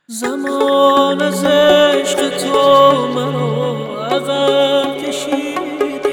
زمان از عشق تو منو عقب کشیده.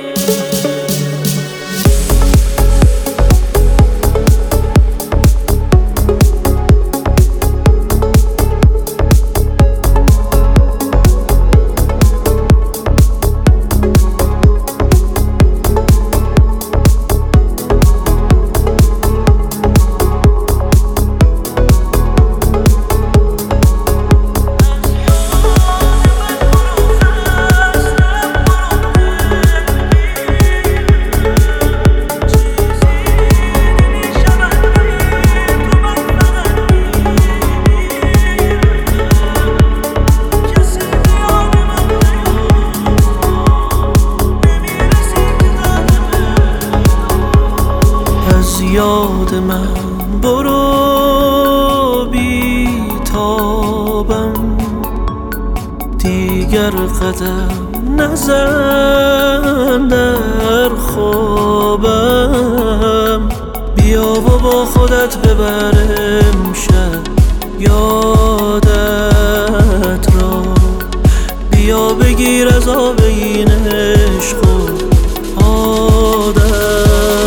یاد من برو بی تابم، دیگر قدم نزن در خوابم. بیا و با خودت ببرم شب یادت را، بیا بگیر از آب این عشق و عادت.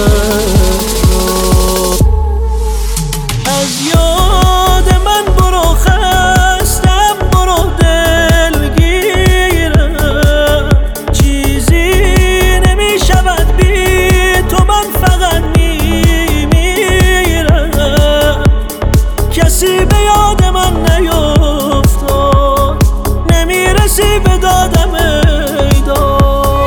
کسی به یاد من نیفتاد، نمیرسی به دادم ایداد.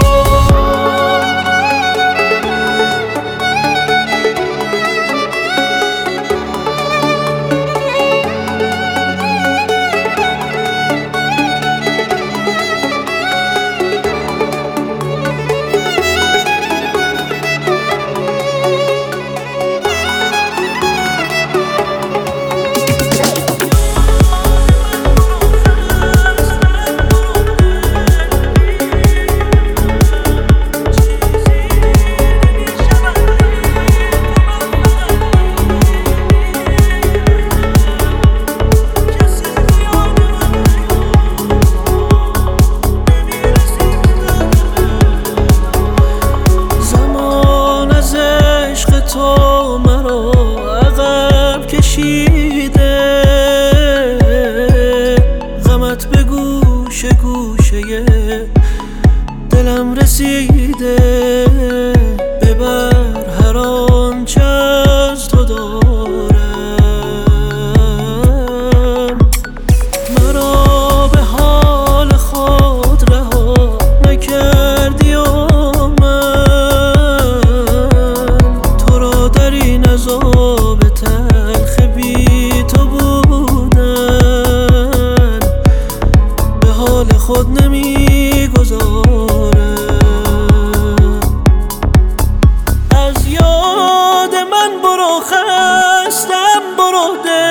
تو مرا عقب کشیده، غمت به گوشه گوشه دلم رسیده. ببر هر آنچه از تو دارم، مرا به حال خود رها نکردی و عذاب تلخ بی تو بودن به حال خود نمیگذارم. از یاد من برو خستم، برو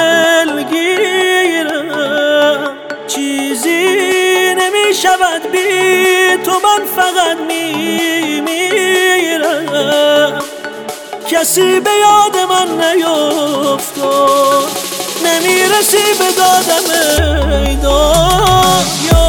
دلگیرم، چیزی نمیشود بی تو، من فقط میمیرم. کسی به یاد من نیفتاد، نمیرسی به دادم ایداد.